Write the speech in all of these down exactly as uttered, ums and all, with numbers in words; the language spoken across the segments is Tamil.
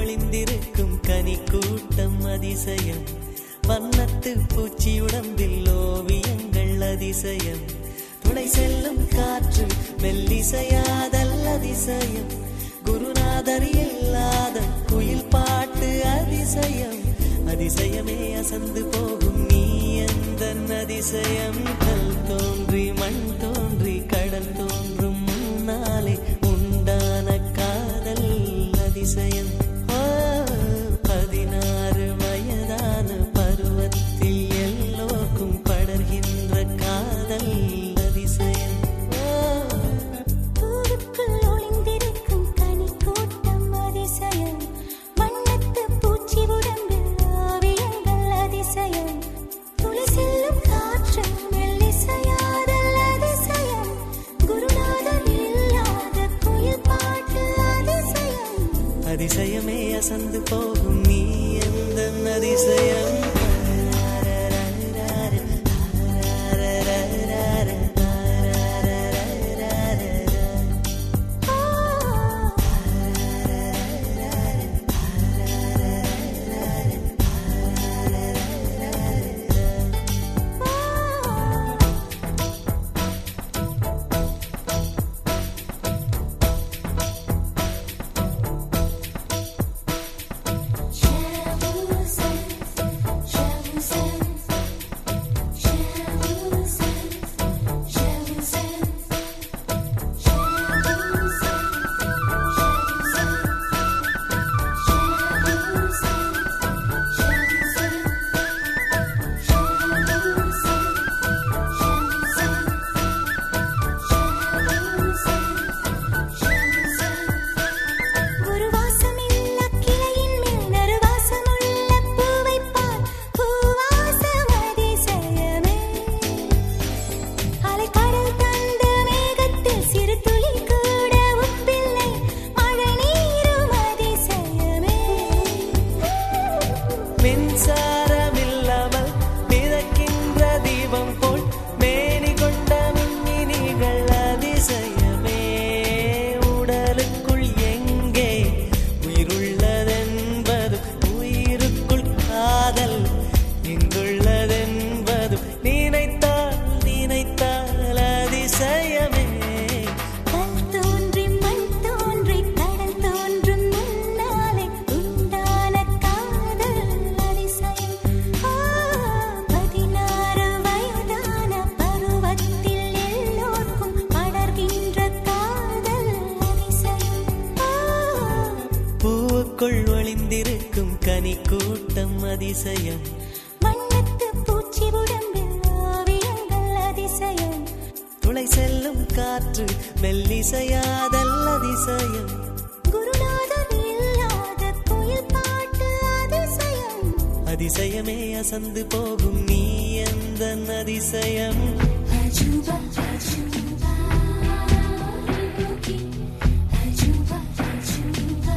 ஒளிந்திருக்கும் கனி கூட்டம் அதிசயம். வண்ணத்து பூச்சி உடம்பில் ஓவியங்கள் அதிசயம். துளை செல்லும் காற்று மெல்லிசையாதல் அதிசயம். குருநாதர் இல்லாத குயில் பாட்டு அதிசயம். அதிசயமே அசந்து போகும் நீ எந்த அதிசயம். கல் தோன்றி மண் தோன்றி கடல் தோன்றும் முன்னாலே உண்டான காதல் அதிசயம். பதினாறு வயதான பருவத்தில் எல்லோருக்கும் படர்கின்ற காதல் அதிசயம். பூவுக்குள் ஒளிந்திருக்கும் கனி கூட்டம் அதிசயம். வண்ணத்து பூச்சி உடம்பில் ஓவியங்கள் அதிசயம். துளி செல்லும் காற்று மெல்லிசையாதல் அதிசயம். குருநாதர் இல்லாத குயில் பாட்டு அதிசயம். அதிசயமே அசந்து போகும் நீ எந்த அதிசயம். ஒளிந்திருக்கும் கனி கூட்டம் அதிசயம். வண்ணத்து பூச்சி உடம்பில் ஓவியங்கள் அதிசயம். துளை செல்லும் காற்று மெல்லிசையாதல் அதிசயம். குருநாதர் இல்லாத குயில் பாட்டு அதிசயம். அதிசயமே அசந்து போகும் நீ எந்த அதிசயம். அஜூபா அஜூபா அஜூபா அஜூபா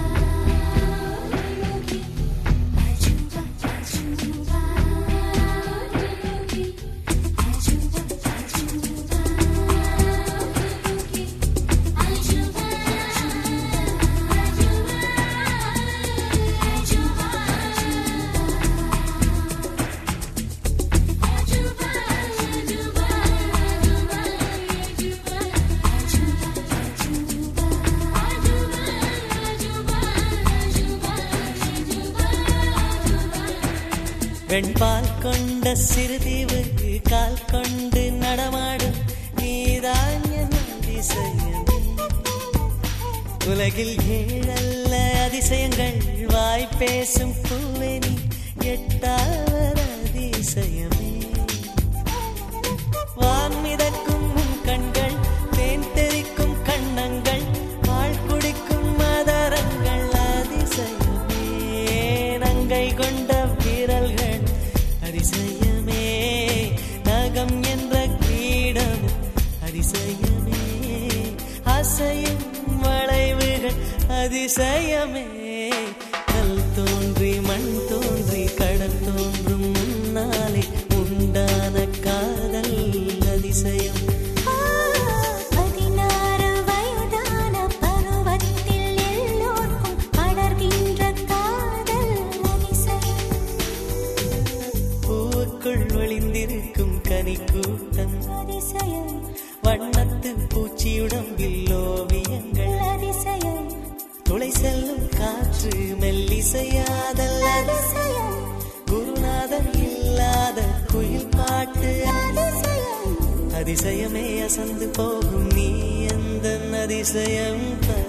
வெண்பால் கொண்ட சிறுதீவு கால் கொண்டு நடமாடும் நீதான் என் அதிசயம். உலகில் ஏழல்ல அதிசயங்கள் வாய் பேசும் பூவெனி எட்டாவது அதிசயமே. வான் மிதக்கும் கண்கள் தேன் தெரிக்கும் கண்ணங்கள் பால் குடிக்கும் மதரங்கள் அதிசயமே. நங்கை கொண்ட விரல்கள் அதிசயமே. நகம் என்ற கிரீடம் அதிசயமே. அசையும் வளைவுகள் அதிசயமே. கல் தோன்றி மண் தோன்றி கடல் தோன்றும் முன்னாலே உண்டான காதல் அதிசயம். பதினாறு வயதான பருவத்தில் எல்லோருக்கும் படர்கின்ற கூட்டம் அதிசயம் வண்ணத்து பூச்சியுடம்பில் ஓவியங்கள் அதிசயம் துளை செல்லும் காற்று மெல்லிசையாதல் அதிசயம் குருநாதன் இல்லாத குயில் பாட்டு அதிசயம் அதிசயமே அசந்து போகும் நீ எந்த அதிசயம்